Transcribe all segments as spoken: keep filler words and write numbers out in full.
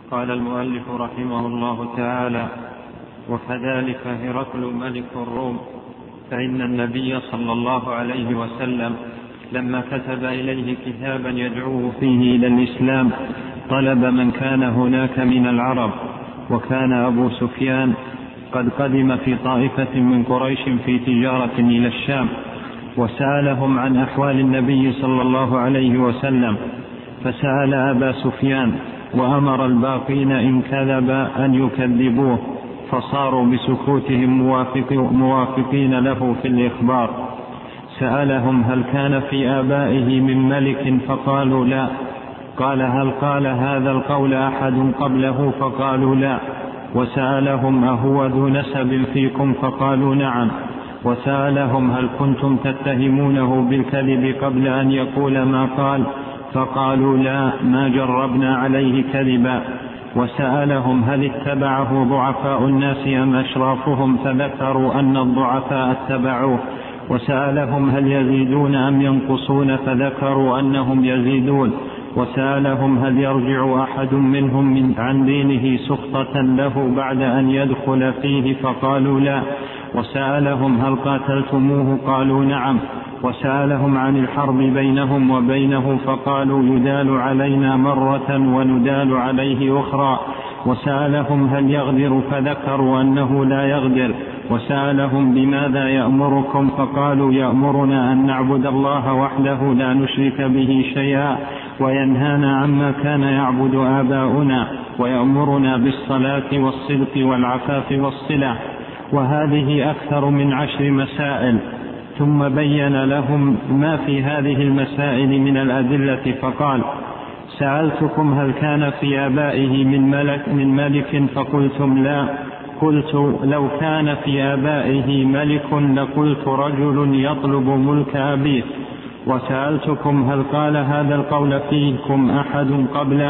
قال المؤلف رحمه الله تعالى: وكذلك هرقل ملك الروم، فإن النبي صلى الله عليه وسلم لما كتب إليه كتابا يدعوه فيه إلى الإسلام طلب من كان هناك من العرب، وكان أبو سفيان قد قدم في طائفة من قريش في تجارة إلى الشام، وسألهم عن أحوال النبي صلى الله عليه وسلم، فسأل أبا سفيان وأمر الباقين إن كذب أن يكذبوه، فصاروا بسكوتهم موافقين له في الإخبار. سألهم هل كان في آبائه من ملك، فقالوا لا. قال هل قال هذا القول أحد قبله، فقالوا لا. وسألهم أهو ذو نسب فيكم، فقالوا نعم. وسألهم هل كنتم تتهمونه بالكذب قبل أن يقول ما قال، فقالوا لا، ما جربنا عليه كذبا. وسألهم هل اتبعه ضعفاء الناس أم أشرافهم، فذكروا أن الضعفاء اتبعوه. وسألهم هل يزيدون أم ينقصون، فذكروا أنهم يزيدون. وسألهم هل يرجع أحد منهم من عن دينه سخطة له بعد أن يدخل فيه، فقالوا لا. وسألهم هل قاتلتموه، قالوا نعم. وسألهم عن الحرب بينهم وبينه، فقالوا يدال علينا مرة وندال عليه أخرى. وسألهم هل يغدر، فذكروا أنه لا يغدر. وسألهم بماذا يأمركم، فقالوا يأمرنا أن نعبد الله وحده لا نشرك به شيئا، وينهانا عما كان يعبد آباؤنا، ويأمرنا بالصلاة والصدق والعفاف والصلة. وهذه أكثر من عشر مسائل. ثم بين لهم ما في هذه المسائل من الأدلة، فقال: سألتكم هل كان في آبائه من ملك, من ملك فقلتم لا. قلت لو كان في آبائه ملك لقلت رجل يطلب ملك أبيه. وسألتكم هل قال هذا القول فيكم أحد قبله،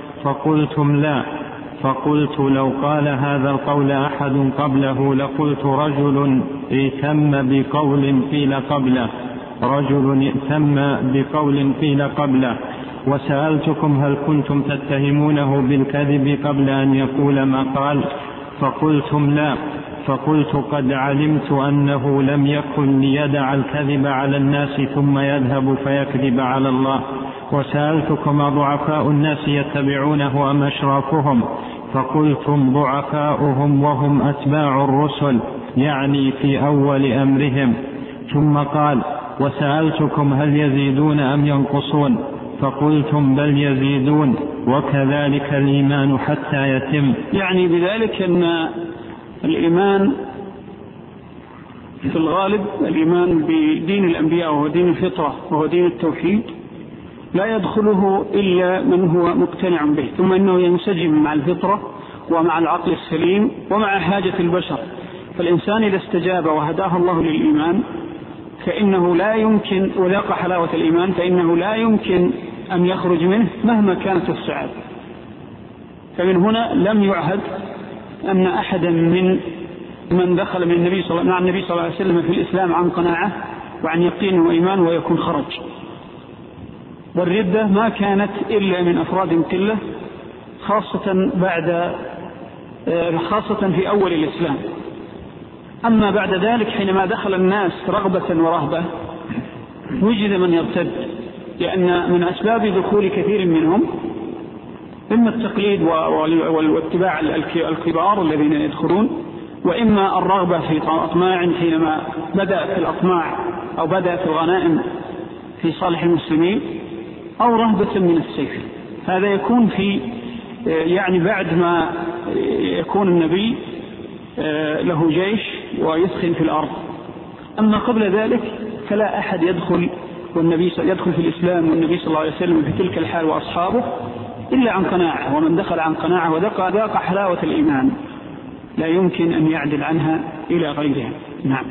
فقلتم لا. فقلت لو قال هذا القول أحد قبله لقلت رجل ائتم بقول قيل قبله رجل ائتم بقول قيل قبله. وسألتكم هل كنتم تتهمونه بالكذب قبل أن يقول ما قال، فقلتم لا. فقلت قد علمت أنه لم يكن ليدع الكذب على الناس ثم يذهب فيكذب على الله. وسألتكم ضعفاء الناس يتبعونه أم أشرافهم، فقلتم ضعفاؤهم وهم أتباع الرسل، يعني في أول أمرهم. ثم قال: وسألتكم هل يزيدون أم ينقصون، فقلتم بل يزيدون، وكذلك الإيمان حتى يتم. يعني بذلك أن الإيمان في الغالب الإيمان بدين الأنبياء وهو دين الفطرة وهو دين التوحيد لا يدخله إلا من هو مقتنع به، ثم إنه ينسجم مع الفطرة ومع العقل السليم ومع حاجة البشر. فالإنسان إذا استجاب وهداه الله للإيمان فإنه لا يمكن، وذاق حلاوة الإيمان، فإنه لا يمكن أن يخرج منه مهما كانت السعادة. فمن هنا لم يعهد أن أحدا من من دخل من النبي صلى مع النبي صلى الله عليه وسلم في الإسلام عن قناعة وعن يقين وإيمان ويكون خرج. والردة ما كانت إلا من أفراد قلة، خاصة بعد خاصة في أول الإسلام. أما بعد ذلك حينما دخل الناس رغبة ورهبة وجد من يرتد، لأن من أسباب دخول كثير منهم إما التقليد والاتباع الكبار الذين يدخلون، وإما الرغبة في أطماع حينما بدأت الأطماع أو بدأت الغنائم في صالح المسلمين، أو رهبة من السيف. هذا يكون في يعني بعد ما يكون النبي له جيش ويسخن في الأرض. أما قبل ذلك فلا أحد يدخل والنبي يدخل في الإسلام والنبي صلى الله عليه وسلم في تلك الحال وأصحابه إلا عن قناعة، ومن دخل عن قناعة وذاق ذاق حلاوة الإيمان لا يمكن أن يعدل عنها إلى غيرها. نعم.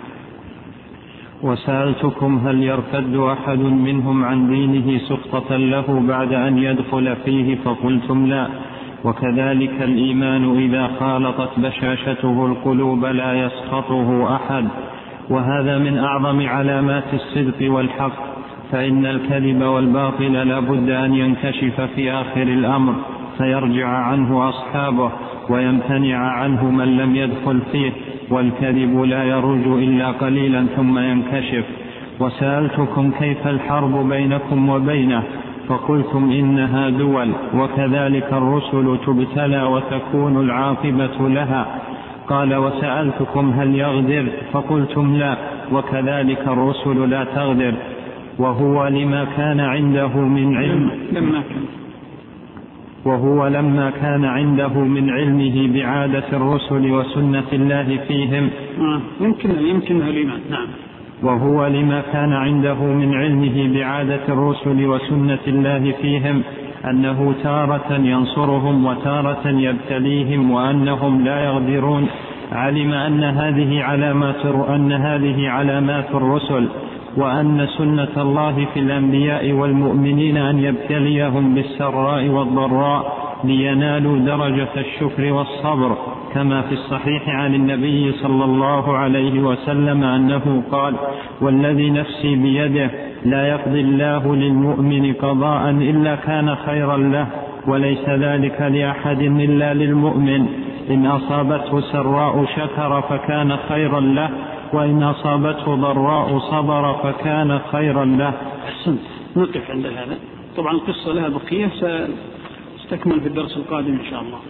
وسألتكم هل يرتد أحد منهم عن دينه سخطة له بعد أن يدخل فيه، فقلتم لا. وكذلك الإيمان إذا خالطت بشاشته القلوب لا يسخطه أحد، وهذا من أعظم علامات الصدق والحق، فإن الكذب والباطل لا بد أن ينكشف في آخر الأمر، فيرجع عنه أصحابه ويمتنع عنه من لم يدخل فيه، والكذب لا يرج إلا قليلا ثم ينكشف. وسألتكم كيف الحرب بينكم وبينه، فقلتم إنها دول، وكذلك الرسل تبتلى وتكون العاقبة لها. قال وسألتكم هل يغدر، فقلتم لا، وكذلك الرسل لا تغدر. وهو لما كان عنده من علم لما كان وهو لما كان عنده من علمه بعادة الرسل وسنة الله فيهم يمكن يمكن الإيمان نعم وهو لما كان عنده من علمه بعادة الرسل وسنة الله فيهم أنه تارة ينصرهم وتارة يبتليهم وأنهم لا يغدرون، علم أن هذه علامات أن هذه علامات الرسل، وأن سنة الله في الأنبياء والمؤمنين أن يبتليهم بالسراء والضراء لينالوا درجة الشكر والصبر، كما في الصحيح عن النبي صلى الله عليه وسلم أنه قال: والذي نفسي بيده لا يقضي الله للمؤمن قضاء إلا كان خيرا له، وليس ذلك لأحد إلا للمؤمن، إن أصابته سراء شكر فكان خيرا له، وإن أصابته ضراء صبر فكان خيرا له. أحسنت، نقف عند هذا. طبعا القصة لها بقية ستكمل في الدرس القادم إن شاء الله.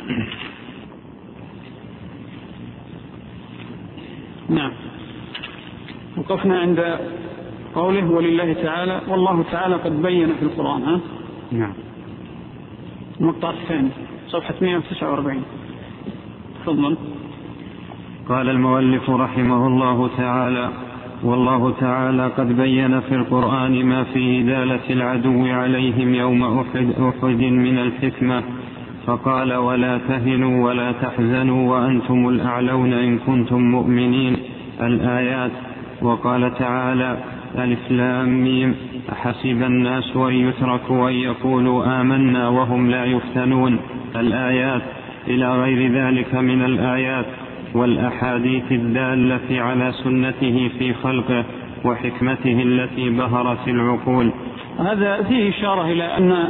نعم، وقفنا عند قوله ولله تعالى والله تعالى قد بين في القرآن. ها؟ نعم. المقطع الثاني صفحة مئة وتسعة وأربعين. تفضل. قال المؤلف رحمه الله تعالى: والله تعالى قد بين في القرآن ما في إدالة العدو عليهم يوم أحد, أحد من الحكمة، فقال: ولا تهنوا ولا تحزنوا وأنتم الأعلون إن كنتم مؤمنين، الآيات. وقال تعالى: ألف لام ميم، أحسب الناس أن يتركوا أن يقولوا آمنا وهم لا يفتنون، الآيات، إلى غير ذلك من الآيات والأحاديث الدالة على سنته في خلقه وحكمته التي بهرت العقول. هذا فيه إشارة إلى أن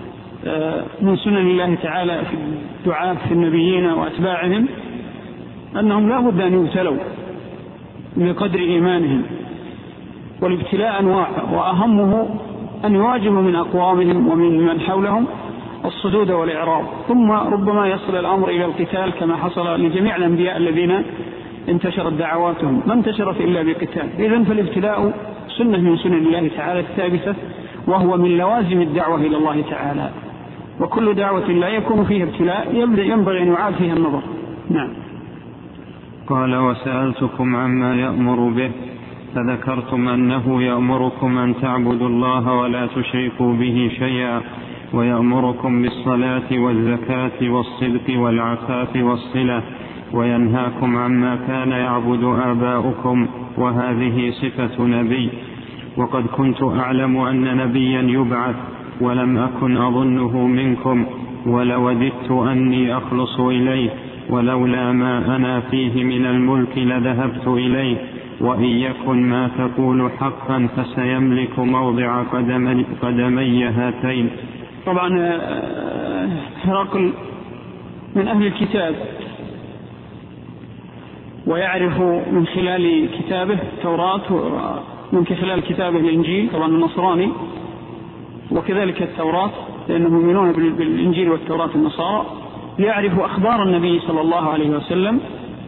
من سنن الله تعالى في الدعاء في النبيين وأتباعهم أنهم لا بد أن يبتلوا بقدر إيمانهم، والابتلاء أنواع، وأهمه أن يواجهوا من أقوامهم ومن من حولهم الصدود والإعراض، ثم ربما يصل الأمر إلى القتال كما حصل لجميع الأنبياء الذين انتشرت دعواتهم، ما انتشرت إلا بقتال. إذن فالابتلاء سنة من سنن الله تعالى الثابتة، وهو من لوازم الدعوة إلى الله تعالى، وكل دعوة لا يكون فيها ابتلاء ينبغي أن يعاد فيها النظر. نعم. قال: وسألتكم عما يأمر به، فذكرتم أنه يأمركم أن تعبدوا الله ولا تشركوا به شيئا، ويأمركم بالصلاة والزكاة والصدق والعفاف والصلة، وينهاكم عما كان يعبد آباؤكم، وهذه صفة نبي. وقد كنت أعلم أن نبيا يبعث ولم أكن أظنه منكم، ولوددت أني أخلص إليه، ولولا ما أنا فيه من الملك لذهبت إليه، وإن يكن ما تقول حقا فسيملك موضع قدمي, قدمي هاتين. طبعا هرقل من أهل الكتاب، ويعرف من خلال كتابه التوراة ومن خلال كتابه الإنجيل، طبعا النصراني، وكذلك التوراة لأنهم يؤمنون بالإنجيل والتوراة النصارى، يعرف أخبار النبي صلى الله عليه وسلم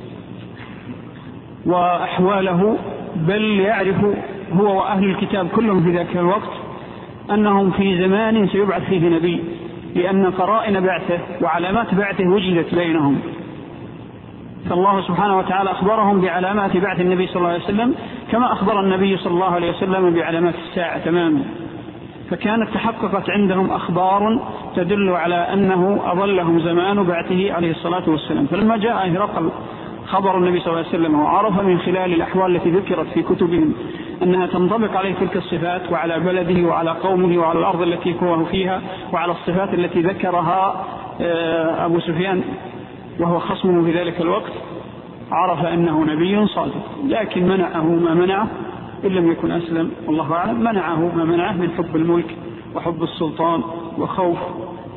وأحواله، بل يعرف هو وأهل الكتاب كلهم في ذاك الوقت أنهم في زمان سيبعث فيه نبي، لأن قرائن بعثه وعلامات بعثه وجدت بينهم، فالله سبحانه وتعالى أخبرهم بعلامات بعث النبي صلى الله عليه وسلم كما أخبر النبي صلى الله عليه وسلم بعلامات الساعة تماما، فكانت تحققت عندهم أخبار تدل على أنه أظلهم زمان بعثه عليه الصلاة والسلام. فلما جاء هرقل خبر النبي صلى الله عليه وسلم وعرف من خلال الأحوال التي ذكرت في كتبهم أنها تنطبق عليه تلك الصفات، وعلى بلده وعلى قومه وعلى الأرض التي هو فيها، وعلى الصفات التي ذكرها أبو سفيان وهو خصمه في ذلك الوقت، عرف أنه نبي صادق. لكن منعه ما منعه، إن لم يكن أسلم والله أعلم، منعه ما منعه من حب الملك وحب السلطان وخوف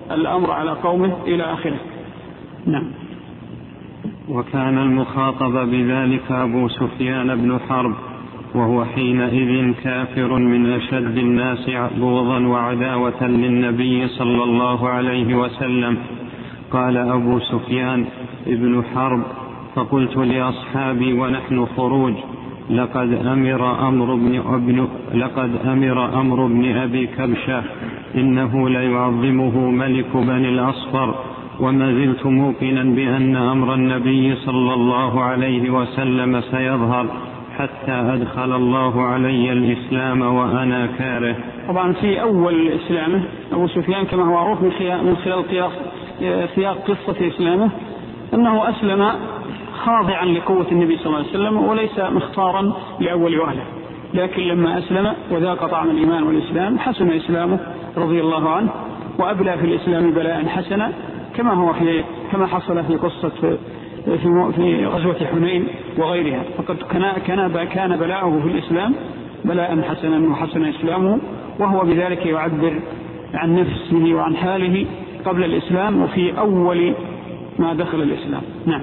الأمر على قومه إلى آخره. نعم. وكان المخاطب بذلك أبو سفيان بن حرب، وهو حينئذ كافر من أشد الناس بغضا وعداوة للنبي صلى الله عليه وسلم. قال أبو سفيان ابن حرب: فقلت لأصحابي ونحن خروج: لقد أمر أمر بن, ابن لقد أمر أمر بن أبي كبشة إنه ليعظمه ملك بني الأصفر، وما زلت موقنا بأن أمر النبي صلى الله عليه وسلم سيظهر حتى أدخل الله علي الإسلام وأنا كاره. طبعا في أول إسلامه أبو سفيان كما هو معروف من خلال سياق قصة إسلامه أنه أسلم خاضعا لقوة النبي صلى الله عليه وسلم وليس مختارا لأول وهلة، لكن لما أسلم وذاق طعم الإيمان والإسلام حسن إسلامه رضي الله عنه، وأبلى في الإسلام بلاء حسنا كما هو في كما حصل في قصة في غزوة حنين وغيرها. فقد كان كان بلاءه في الإسلام بلاء حسنا وحسن إسلامه، وهو بذلك يعبر عن نفسه وعن حاله قبل الإسلام وفي أول ما دخل الإسلام. نعم.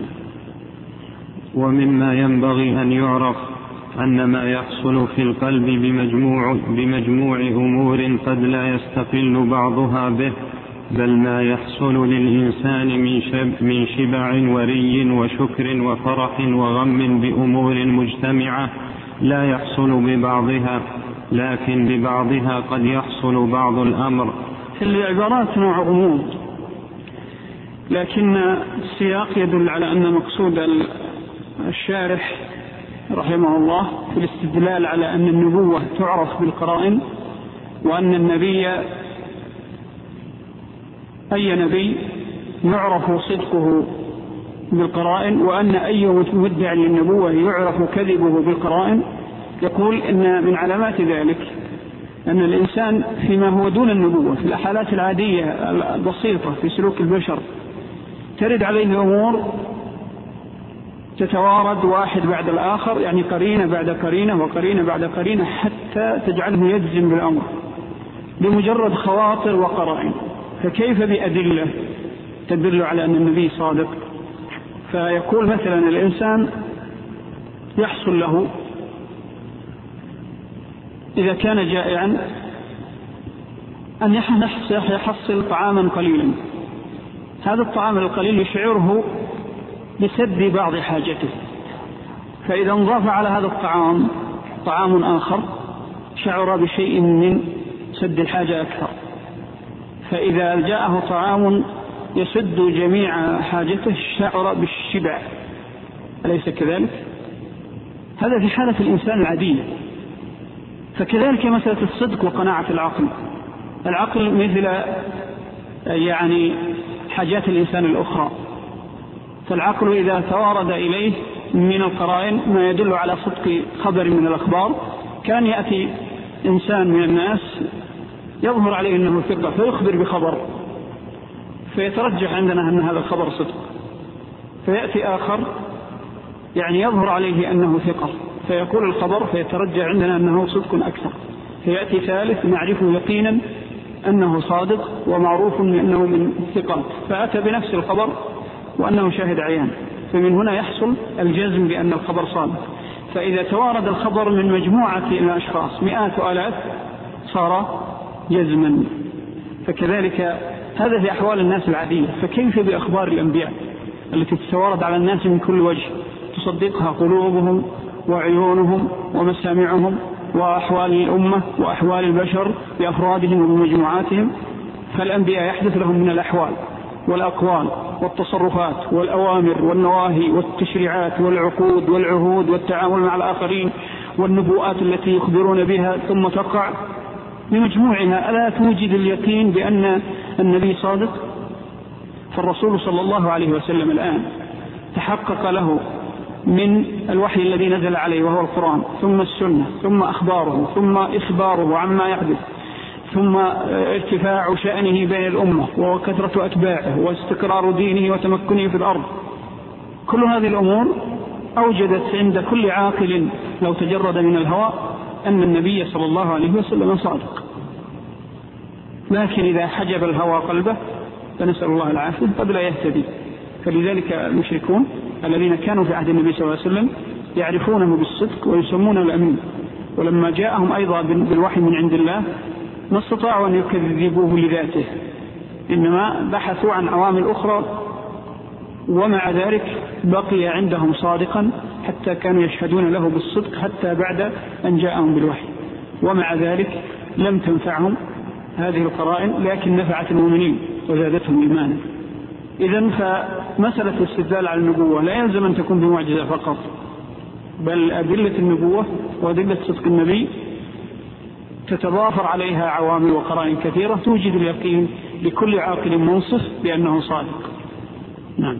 ومما ينبغي أن يعرف أن ما يحصل في القلب بمجموع, بمجموع أمور قد لا يستقل بعضها به، بل ما يحصل للإنسان من, شب من شبع وري وشكر وفرح وغم بأمور مجتمعة لا يحصل ببعضها، لكن ببعضها قد يحصل بعض الأمر. في العبارات نوع غموض، لكن السياق يدل على أن مقصود الشارح رحمه الله في الاستدلال على أن النبوة تعرف بالقرائن، وأن النبي أي نبي يعرف صدقه بالقرائن، وأن أي مدعي للنبوة يعرف كذبه بالقرائن. يقول إن من علامات ذلك أن الإنسان فيما هو دون النبوة في الحالات العادية البسيطة في سلوك البشر ترد عليه أمور تتوارد واحد بعد الآخر، يعني قرينة بعد قرينة وقرينة بعد قرينة، حتى تجعله يجزم بالأمر بمجرد خواطر وقرائن. فكيف بأدلة تدل على أن النبي صادق؟ فيقول مثلا الإنسان يحصل له إذا كان جائعا أن يحصل طعاما قليلا، هذا الطعام القليل يشعره بسد بعض حاجته، فإذا انضاف على هذا الطعام طعام آخر شعر بشيء من سد الحاجة أكثر، فإذا جاءه طعام يسد جميع حاجته شعر بالشبع. أليس كذلك؟ هذا في حالة الإنسان العادية. فكذلك مسألة الصدق وقناعة العقل. العقل مثل يعني حاجات الإنسان الأخرى، فالعقل إذا توارد إليه من القرائن ما يدل على صدق خبر من الأخبار، كان يأتي إنسان من الناس يظهر عليه أنه ثقة فيخبر بخبر فيترجح عندنا أن هذا الخبر صدق، فيأتي آخر يعني يظهر عليه أنه ثقة فيقول الخبر فيترجح عندنا أنه صدق أكثر، فيأتي ثالث نعرفه يقينا أنه صادق ومعروف أنه من ثقات فأتى بنفس الخبر وأنه شاهد عيان، فمن هنا يحصل الجزم بأن الخبر صادق. فإذا توارد الخبر من مجموعة من الأشخاص مئات وآلاف صار جزما. فكذلك هذا في أحوال الناس العادية، فكيف بأخبار الأنبياء التي تتوارد على الناس من كل وجه تصدقها قلوبهم وعيونهم ومسامعهم وأحوال الأمة وأحوال البشر بأفرادهم وبمجموعاتهم. فالأنبياء يحدث لهم من الأحوال والأقوال والتصرفات والأوامر والنواهي والتشريعات والعقود والعهود والتعامل مع الآخرين والنبوءات التي يخبرون بها ثم تقع بمجموعها. ألا توجد اليقين بأن النبي صادق؟ فالرسول صلى الله عليه وسلم الآن تحقق له من الوحي الذي نزل عليه وهو القرآن، ثم السنة، ثم أخباره، ثم إخباره عما يحدث، ثم ارتفاع شأنه بين الأمة وكثرة أتباعه واستقرار دينه وتمكنه في الأرض. كل هذه الأمور أوجدت عند كل عاقل لو تجرد من الهوى أن النبي صلى الله عليه وسلم صادق. لكن إذا حجب الهوى قلبه فنسأل الله العافية قد لا يهتدي. فلذلك المشركون الذين كانوا في عهد النبي صلى الله عليه وسلم يعرفونه بالصدق ويسمونه الأمين، ولما جاءهم أيضا بالوحي من عند الله ما استطاعوا أن يكذبوه لذاته، إنما بحثوا عن عوامل أخرى، ومع ذلك بقي عندهم صادقا حتى كانوا يشهدون له بالصدق حتى بعد أن جاءهم بالوحي، ومع ذلك لم تنفعهم هذه القرائن، لكن نفعت المؤمنين وزادتهم إيمانا. إذن فمسألة الاستدلال على النبوة لا يلزم أن تكون بمعجزة فقط، بل أدلة النبوة وأدلة صدق النبي تتضافر عليها عوامل وقرائن كثيرة توجد اليقين لكل عاقل منصف بأنه صادق. نعم.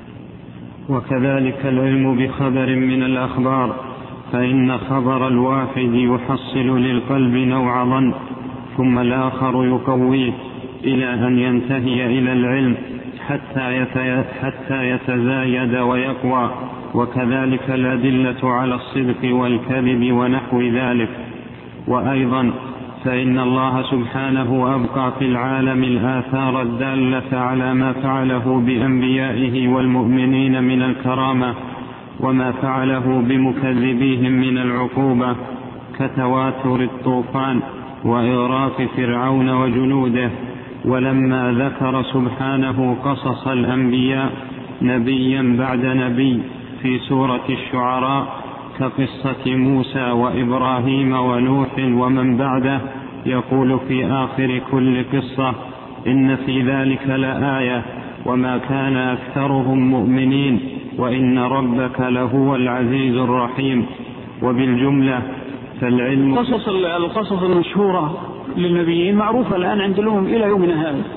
وكذلك العلم بخبر من الأخبار، فإن خبر الواحد يحصل للقلب نوع ظن، ثم الآخر يقويه إلى أن ينتهي إلى العلم حتى حتى يتزايد ويقوى. وكذلك الأدلة على الصدق والكذب ونحو ذلك. وأيضا فإن الله سبحانه أبقى في العالم الآثار الدالة على ما فعله بأنبيائه والمؤمنين من الكرامة، وما فعله بمكذبيهم من العقوبة، كتواتر الطوفان وإغراق فرعون وجنوده. ولما ذكر سبحانه قصص الأنبياء نبيا بعد نبي في سورة الشعراء كقصة موسى وإبراهيم ونوح ومن بعده، يقول في آخر كل قصة: إن في ذلك لآية وما كان أكثرهم مؤمنين وإن ربك لهو العزيز الرحيم. وبالجملة فالعلم قصص القصص المشهورة للنبيين معروفة الآن عند الأمم إلى يومنا هذا.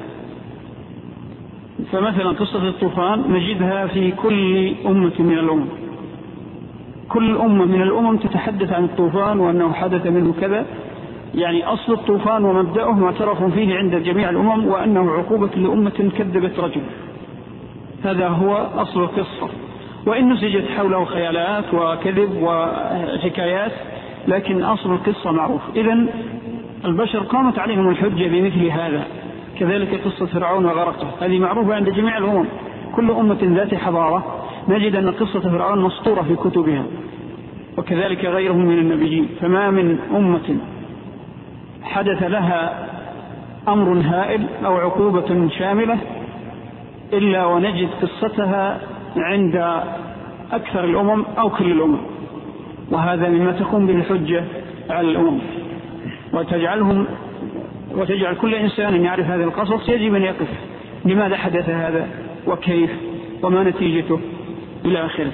فمثلا قصة الطوفان نجدها في كل أمة من الأمم، كل أمة من الأمم تتحدث عن الطوفان وأنه حدث منه كذا، يعني أصل الطوفان ومبدأه معترف فيه عند جميع الأمم، وأنه عقوبة لأمة كذبت رجل. هذا هو أصل القصة، وإن نسجت حوله خيالات وكذب وحكايات، لكن أصل القصة معروف. إذن البشر قامت عليهم الحجة بمثل هذا. كذلك قصة فرعون وغرقه هذه معروفة عند جميع الأمم، كل أمة ذات حضارة نجد أن قصة فرعون مسطورة في كتبها، وكذلك غيرهم من النبيين. فما من أمة حدث لها أمر هائل أو عقوبة شاملة إلا ونجد قصتها عند أكثر الأمم أو كل الأمم، وهذا مما تقوم به الحجة على الأمم وتجعلهم وتجعل كل إنسان يعرف هذه القصص يجب أن يقف لماذا حدث هذا وكيف وما نتيجته إلى آخره.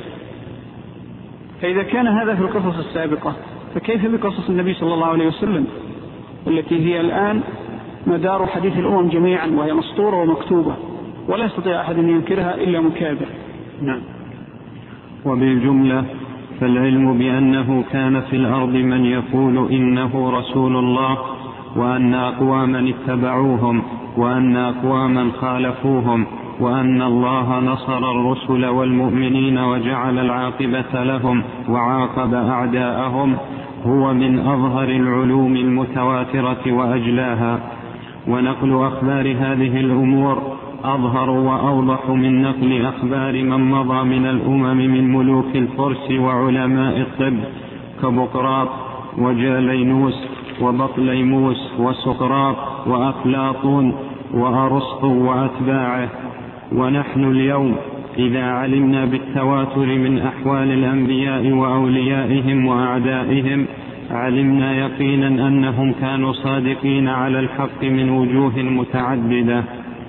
فإذا كان هذا في القصص السابقة فكيف بقصص النبي صلى الله عليه وسلم التي هي الآن مدار حديث الأمم جميعا، وهي مسطورة ومكتوبة ولا يستطيع أحد أن ينكرها إلا مكابر. نعم. وبالجملة فالعلم بأنه كان في الأرض من يقول إنه رسول الله، وأن أقواما اتبعوهم وأن أقواما خالفوهم، وأن الله نصر الرسل والمؤمنين وجعل العاقبة لهم وعاقب أعداءهم، هو من أظهر العلوم المتواترة وأجلاها. ونقل أخبار هذه الأمور أظهر وأوضح من نقل أخبار من مضى من الأمم من ملوك الفرس وعلماء الطب كبقراط وجالينوس وبطليموس وسقراط وأفلاطون وأرسطو وأتباعه. ونحن اليوم إذا علمنا بالتواتر من أحوال الأنبياء وأوليائهم وأعدائهم علمنا يقينا أنهم كانوا صادقين على الحق من وجوه متعددة،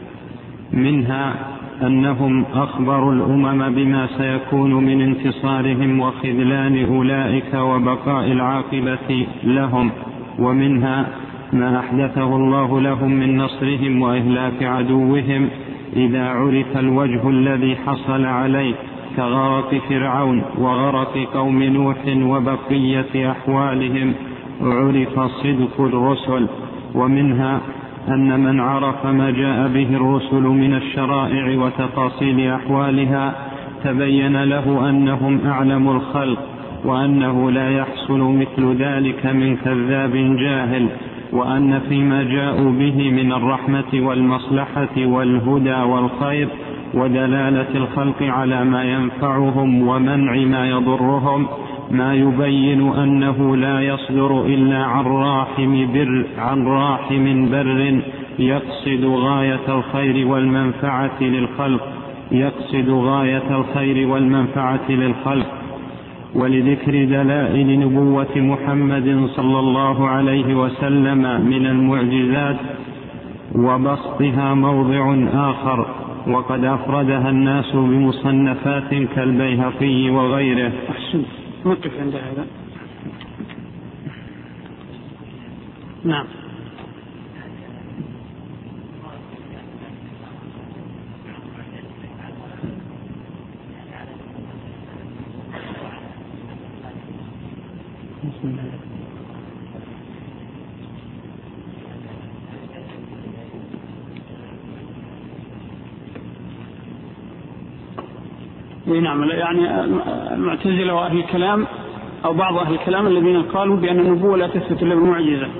منها أنهم أخبروا الأمم بما سيكون من انتصارهم وخذلان أولئك وبقاء العاقبة لهم، ومنها ما أحدثه الله لهم من نصرهم وإهلاك عدوهم إذا عرف الوجه الذي حصل عليه كغرق فرعون وغرق قوم نوح وبقية أحوالهم عرف صدق الرسل. ومنها أن من عرف ما جاء به الرسل من الشرائع وتفاصيل أحوالها تبين له أنهم أعلم الخلق، وأنه لا يحصل مثل ذلك من كذاب جاهل وأن فيما جاءوا به من الرحمة والمصلحة والهدى والخير ودلالة الخلق على ما ينفعهم ومنع ما يضرهم ما يبين أنه لا يصدر إلا عن راحم بر, عن راحم بر يقصد غاية الخير والمنفعة للخلق يقصد غاية الخير والمنفعة للخلق. ولذكر دلائل نبوة محمد صلى الله عليه وسلم من المعجزات وبسطها موضع آخر، وقد أفردها الناس بمصنفات كالبيهقي وغيره. أحسن، نقف عند هذا. نعم. نعم، يعني المعتزلة وأهل الكلام أو بعض أهل الكلام الذين قالوا بأن النبوة لا تثبت إلا بالمعجزة،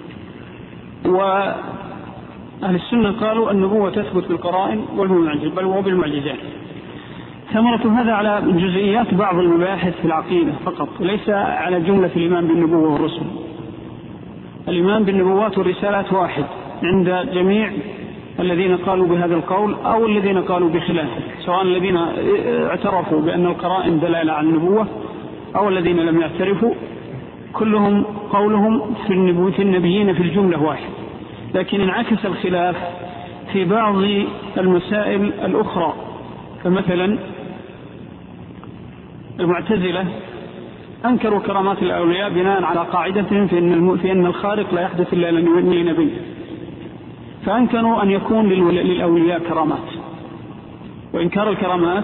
وأهل السنة قالوا النبوة تثبت بالقرائن والمعجزة بل وبالمعجزات. ثمرة هذا على جزئيات بعض المباحث في العقيدة فقط، وليس على جملة الإيمان بالنبوة والرسل. الإيمان بالنبوات والرسالات واحد عند جميع الذين قالوا بهذا القول أو الذين قالوا بخلافه، سواء الذين اعترفوا بأن القرائن دلالة على النبوة أو الذين لم يعترفوا، كلهم قولهم في النبوة النبيين في الجملة واحد. لكن انعكس الخلاف في بعض المسائل الأخرى، فمثلا المعتزلة أنكروا كرامات الأولياء بناء على قاعدة في أن الخارق لا يحدث إلا لنبي، فأنكروا أن يكون للأولياء كرامات. وإنكار الكرامات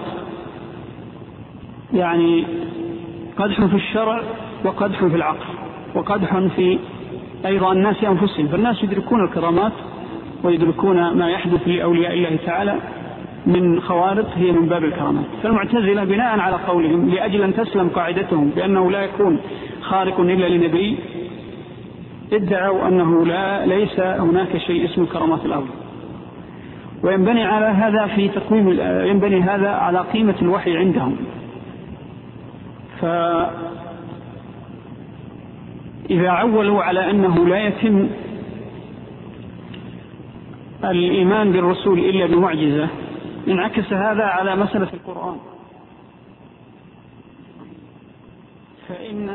يعني قدح في الشرع وقدح في العقل وقدح في أيضا الناس أنفسهم، فالناس يدركون الكرامات ويدركون ما يحدث لأولياء الله تعالى من خوارق هي من باب الكرامات. فالمعتزلة بناء على قولهم لأجل أن تسلم قاعدتهم بأنه لا يكون خارق إلا لنبي، ادعوا أنه لا ليس هناك شيء اسمه كرامات الأولياء، وينبني على هذا في تقويم ينبني هذا على قيمة الوحي عندهم. فإذا عولوا على أنه لا يتم الإيمان بالرسول إلا بمعجزة، انعكس هذا على مسألة القرآن، فإن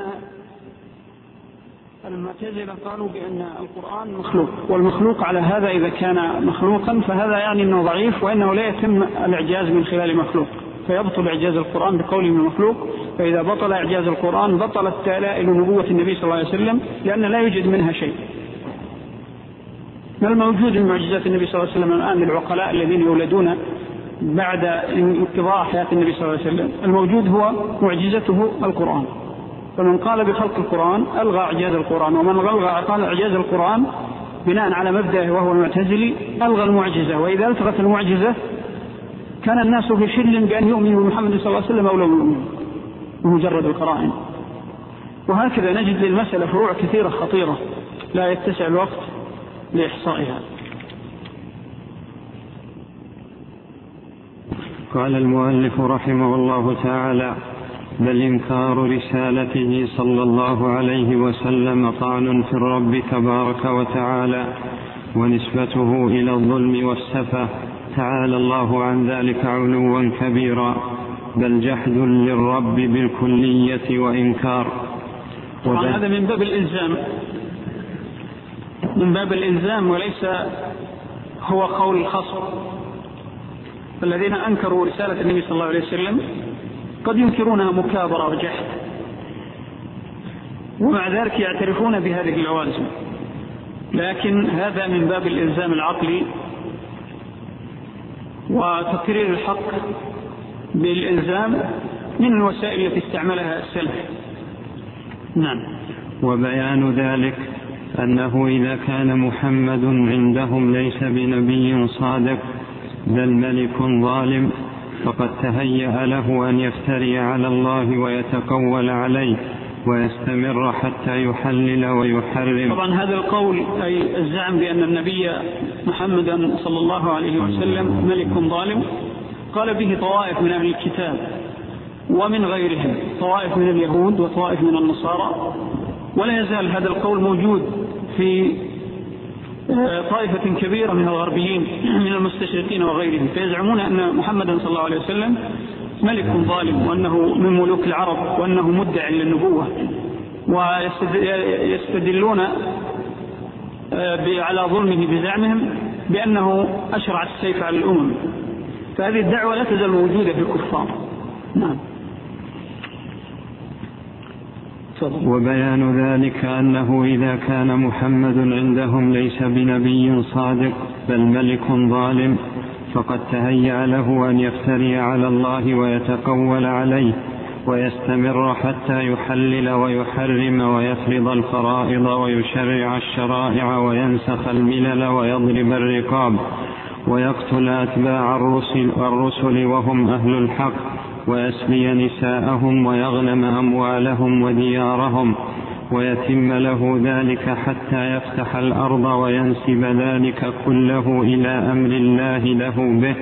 المعتزلة قالوا بأن القرآن مخلوق، والمخلوق على هذا إذا كان مخلوقا فهذا يعني أنه ضعيف وأنه لا يتم الإعجاز من خلال مخلوق، فيبطل إعجاز القرآن بقوله من مخلوق. فإذا بطل إعجاز القرآن بطلت دلائل نبوة النبي صلى الله عليه وسلم، لأن لا يوجد منها شيء. ما الموجود من معجزات النبي صلى الله عليه وسلم الآن للعقلاء الذين يولدون بعد انقضاء حياة النبي صلى الله عليه وسلم؟ الموجود هو معجزته القرآن. فمن قال بخلق القرآن ألغى إعجاز القرآن، ومن ألغى قال إعجاز القرآن بناء على مبدأه وهو المعتزلي ألغى المعجزة. وإذا التغت المعجزة كان الناس في شل بأن يؤمنوا بمحمد صلى الله عليه وسلم أو لا يؤمنوا بمجرد القرائن. وهكذا نجد للمسألة فروع كثيرة خطيرة لا يتسع الوقت لإحصائها. قال المؤلف رحمه الله تعالى: بل إنكار رسالته صلى الله عليه وسلم طعن في الرب تبارك وتعالى ونسبته إلى الظلم والسفة، تعالى الله عن ذلك علوا كبيرا، بل جحد للرب بالكلية وإنكار. طبعا هذا من باب الإلزام من باب الإلزام وليس هو قول الخصم. فالذين أنكروا رسالة النبي صلى الله عليه وسلم قد ينكرونها مكابرة وجحد، ومع ذلك يعترفون بهذه اللوازم، لكن هذا من باب الإلزام العقلي وتقرير الحق بالإلزام من الوسائل التي استعملها السلف. نعم. وبيان ذلك أنه إذا كان محمد عندهم ليس بنبي صادق بل ملك ظالم، فقد تهيأ له أن يفتري على الله ويتقول عليه ويستمر حتى يحلل ويحرم. طبعا هذا القول أي الزعم بأن النبي محمدا صلى الله عليه وسلم ملك ظالم قال به طوائف من أهل الكتاب ومن غيرهم، طوائف من اليهود وطوائف من النصارى، ولا يزال هذا القول موجود في طائفة كبيرة من الغربيين من المستشرقين وغيرهم، فيزعمون أن محمدا صلى الله عليه وسلم ملك ظالم وأنه من ملوك العرب وأنه مدع للنبوة، ويستدلون على ظلمه بزعمهم بأنه أشرع السيف على الأمم. فهذه الدعوة لا تزال موجودة في الكفار. نعم. وبيان ذلك أنه إذا كان محمد عندهم ليس بنبي صادق بل ملك ظالم فقد تهيأ له أن يفتري على الله ويتقول عليه ويستمر حتى يحلل ويحرم ويفرض الفرائض ويشرع الشرائع وينسخ الملل ويضرب الرقاب ويقتل أتباع الرسل, الرسل وهم أهل الحق ويسبي نساءهم ويغنم أموالهم وديارهم، ويتم له ذلك حتى يفتح الأرض وينسب ذلك كله إلى أمر الله له به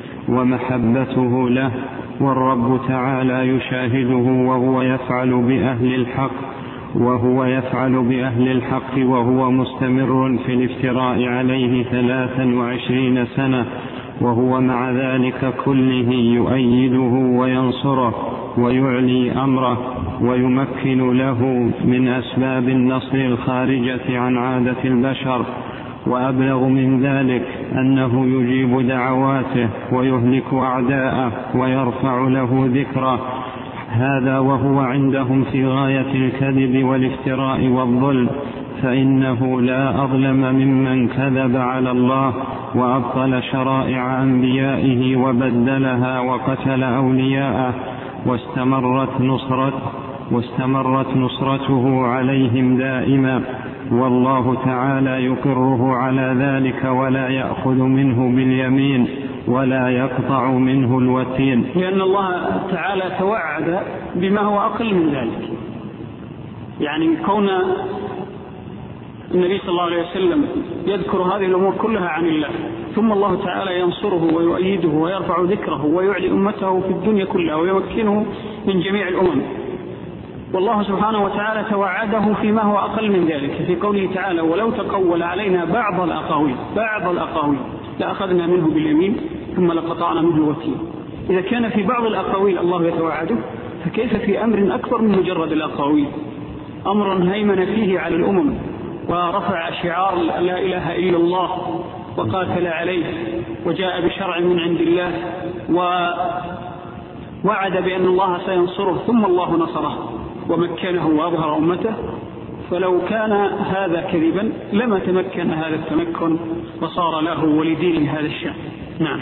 ومحبته له، والرب تعالى يشاهده وهو يفعل بأهل الحق وهو يفعل بأهل الحق وهو مستمر في الافتراء عليه ثلاثا وعشرين سنة، وهو مع ذلك كله يؤيده وينصره ويعلي أمره ويمكن له من أسباب النصر الخارجة عن عادة البشر. وأبلغ من ذلك أنه يجيب دعواته ويهلك أعداءه ويرفع له ذكره، هذا وهو عندهم في غاية الكذب والافتراء والظلم، فإنه لا أظلم ممن كذب على الله وأبطل شرائع أنبيائه وبدلها وقتل أولياءه واستمرت نصرته, واستمرت نصرته عليهم دائما، والله تعالى يقره على ذلك ولا يأخذ منه باليمين ولا يقطع منه الوتين، لأن الله تعالى توعد بما هو أقل من ذلك. يعني كون النبي صلى الله عليه وسلم يذكر هذه الأمور كلها عن الله، ثم الله تعالى ينصره ويؤيده ويرفع ذكره ويعلي أمته في الدنيا كلها ويمكنه من جميع الأمم، والله سبحانه وتعالى توعده فيما هو أقل من ذلك في قوله تعالى: ولو تقول علينا بعض الأقاويل بعض الأقاويل لأخذنا منه باليمين ثم لقطعنا منه الوتين. إذا كان في بعض الأقاويل الله يتوعده، فكيف في أمر أكبر من مجرد الأقاويل، أمر هيمن فيه على الأمم ورفع شعار لا إله إلا الله وقاتل عليه وجاء بشرع من عند الله ووعد بأن الله سينصره، ثم الله نصره ومكنه وأظهر أمته. فلو كان هذا كذبا لما تمكن هذا التمكن وصار له ولدينه هذا الشأن. نعم.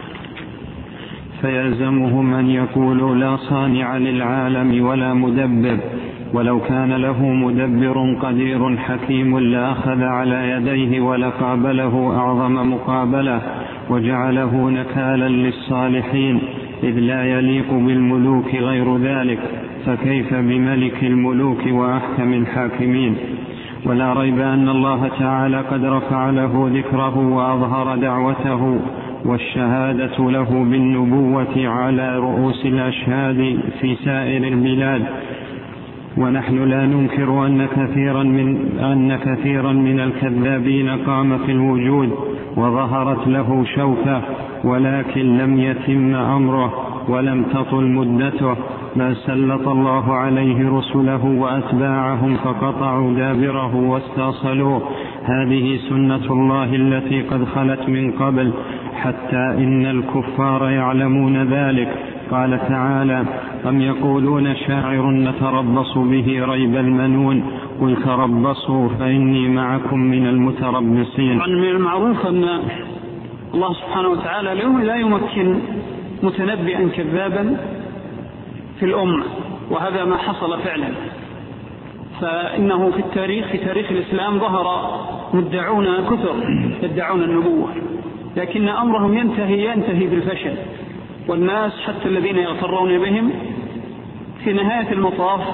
فيلزمهم أن يقولوا لا صانع للعالم ولا مدبر، ولو كان له مدبر قدير حكيم لأخذ على يديه ولقابله أعظم مقابلة وجعله نكالا للصالحين، إذ لا يليق بالملوك غير ذلك، فكيف بملك الملوك وأحكم الحاكمين؟ ولا ريب أن الله تعالى قد رفع له ذكره وأظهر دعوته والشهادة له بالنبوة على رؤوس الأشهاد في سائر البلاد، ونحن لا ننكر أن كثيرا من, أن كثيرا من الكذابين قام في الوجود وظهرت له شوكة، ولكن لم يتم أمره ولم تطل مدته، بل سلط الله عليه رسله وأتباعهم فقطعوا دابره واستأصلوه. هذه سنة الله التي قد خلت من قبل، حتى إن الكفار يعلمون ذلك. قال تعالى: أم يقولون شاعر نتربص به ريب المنون، قل تربصوا فإني معكم من المتربصين. من المعروف أن الله سبحانه وتعالى لا يمكن متنبئا كذابا في الأمة، وهذا ما حصل فعلا. فإنه في التاريخ في تاريخ الإسلام ظهر مدعون كثر يدعون النبوة، لكن أمرهم ينتهي ينتهي بالفشل، والناس حتى الذين يغترون بهم في نهاية المطاف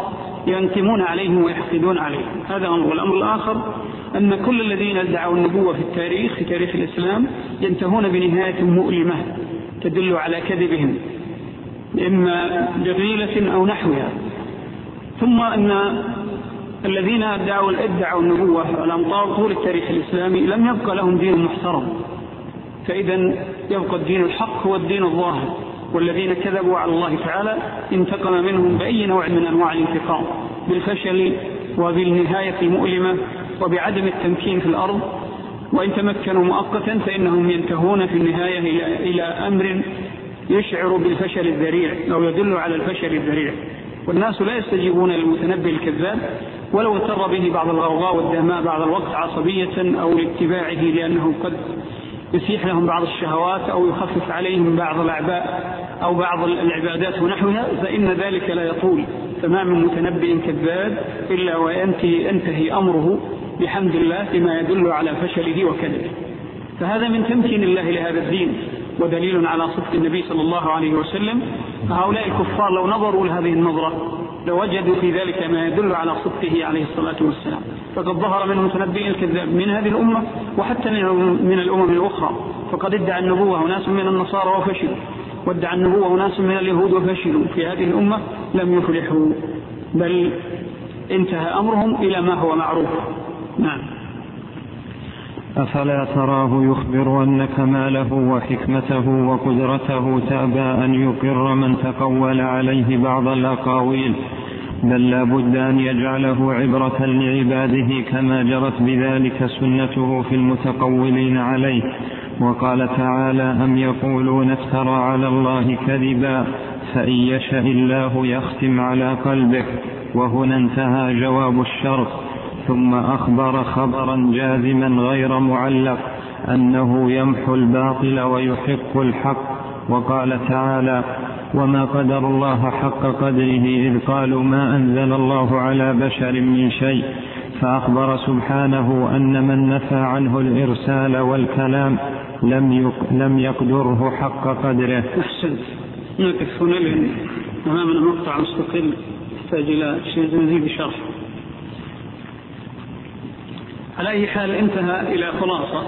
ينتمون عليهم ويحقدون عليهم. هذا أمر. والأمر الآخر أن كل الذين ادعوا النبوة في التاريخ في تاريخ الإسلام ينتهون بنهاية مؤلمة تدل على كذبهم إما بغيلة أو نحوها. ثم أن الذين ادعوا ادعوا النبوة على أمطار طول التاريخ الإسلامي لم يبقى لهم دين محترم، فإذا يبقى الدين الحق هو الدين الظاهر، والذين كذبوا على الله تعالى انتقم منهم بأي نوع من أنواع الانتقام، بالفشل وبالنهاية المؤلمة وبعدم التمكين في الأرض. وإن تمكنوا مؤقتا فإنهم ينتهون في النهاية إلى أمر يشعر بالفشل الذريع أو يدل على الفشل الذريع. والناس لا يستجيبون للمتنبي الكذاب ولو اضطر به بعض الغوغاء والدهماء بعض الوقت عصبية أو لاتباعه لأنه قد يسيح لهم بعض الشهوات أو يخفف عليهم بعض الأعباء أو بعض العبادات ونحوها، فإن ذلك لا يطول. فما من متنبئ كذاب إلا وينتهي أمره بحمد الله بما يدل على فشله وكذبه. فهذا من تمكين الله لهذا الدين ودليل على صدق النبي صلى الله عليه وسلم. فهؤلاء الكفار لو نظروا لهذه النظرة لوجدوا في ذلك ما يدل على صدقه عليه الصلاة والسلام. فقد ظهر من متنبئ الكذاب من هذه الأمة وحتى من الأمم الأخرى. فقد ادعى النبوة وناس من النصارى وفشلوا، وادعى النبوة وناس من اليهود وفشلوا. في هذه الأمة لم يفلحوا، بل انتهى أمرهم إلى ما هو معروف. نعم. أفلا تراه يخبر أن كماله وحكمته وقدرته تأبى أن يقر من تقول عليه بعض الأقاويل، بل لا بد أن يجعله عبرة لعباده كما جرت بذلك سنته في المتقولين عليه. وقال تعالى: أم يقولون افترى على الله كذبا فإن يشاء الله يختم على قلبك. وهنا انتهى جواب الشرط، ثم أخبر خبرا جازما غير معلق أنه يمحو الباطل ويحق الحق. وقال تعالى: وما قدر الله حق قدره إذ قالوا ما أنزل الله على بشر من شيء. فأخبر سبحانه أن من نفى عنه الإرسال والكلام لم لم يقدره حق قدره. أحسنت. نقف هنا لأن أمامنا مقطع مستقل يحتاج إلى شيء مزيد شرح. على أي حال انتهى إلى خلاصة،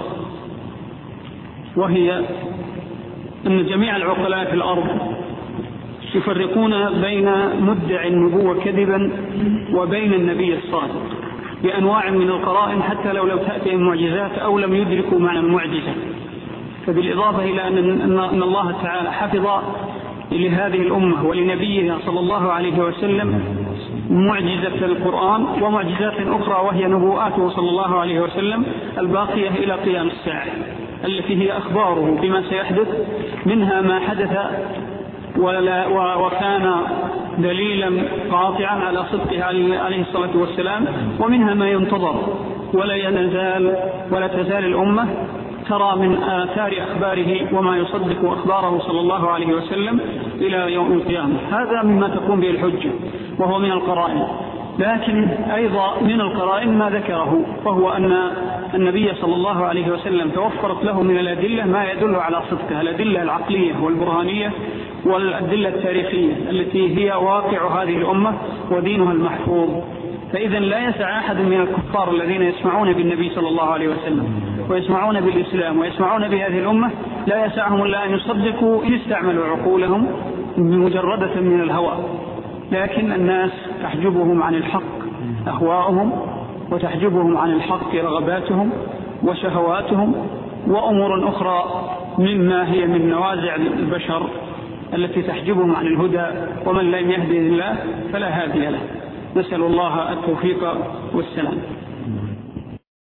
وهي أن جميع العقلاء في الأرض يفرقون بين مدعي النبوة كذبا وبين النبي الصادق بأنواع من القرائن، حتى لو لو تأتي المعجزات أو لم يدركوا معنى المعجزة. فبالإضافة إلى أن الله تعالى حفظ لهذه الأمة ولنبيها صلى الله عليه وسلم معجزة القرآن ومعجزات أخرى وهي نبوءاته صلى الله عليه وسلم الباقية إلى قيام الساعة، التي هي أخباره بما سيحدث، منها ما حدث ولا وكان دليلا قاطعا على صدقه عليه الصلاة والسلام، ومنها ما ينتظر. ولا يزال ولا تزال الأمة ترى من آثار أخباره وما يصدق أخباره صلى الله عليه وسلم إلى يوم القيامة. هذا مما تقوم به الحجة وهو من القرائن. لكن أيضا من القرائن ما ذكره، وهو أن النبي صلى الله عليه وسلم توفرت له من الأدلة ما يدل على صدقه، الأدلة العقلية والبرهانية والأدلة التاريخية التي هي واقع هذه الأمة ودينها المحفوظ. فإذا لا يسع أحد من الكفار الذين يسمعون بالنبي صلى الله عليه وسلم ويسمعون بالإسلام ويسمعون بهذه الأمة، لا يسعهم إلا أن يصدقوا إن استعملوا عقولهم مجردة من الهوى. لكن الناس تحجبهم عن الحق أهواؤهم، وتحجبهم عن الحق رغباتهم وشهواتهم وأمور أخرى مما هي من نوازع البشر التي تحجبهم عن الهدى. ومن لم يهدي الله فلا هادي له. نسأل الله التوفيق والسلام.